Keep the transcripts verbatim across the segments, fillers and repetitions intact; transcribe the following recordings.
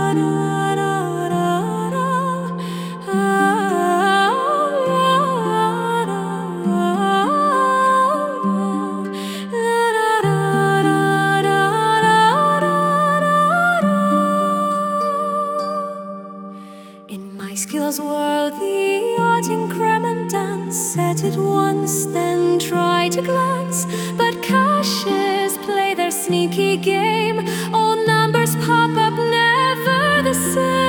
In my skills world, the odd increment dance. Set it once, then try to glance. But caches play their sneaky game. Old numbers pop up, never the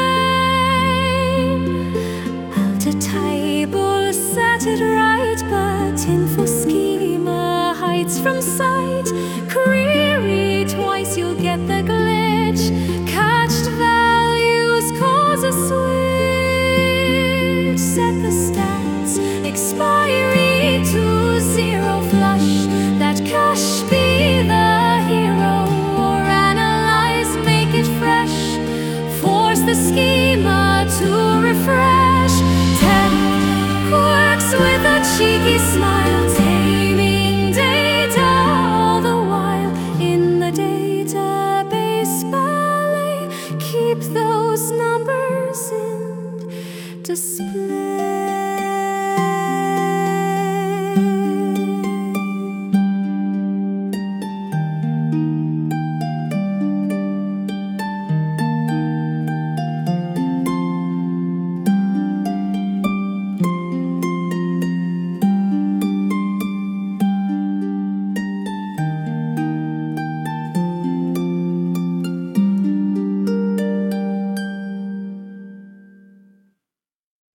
same. Out a table, set it right, but info schema hides from sight. Query twice, you'll get the glitch. Catched values cause a switch. Set the stats, expiry to zero flush. That cache be the hero, or analyze, make it fresh. Force the schema to refresh. Ten quirks with a cheeky smile, taming data all the while. In the database ballet, keep those numbers in display.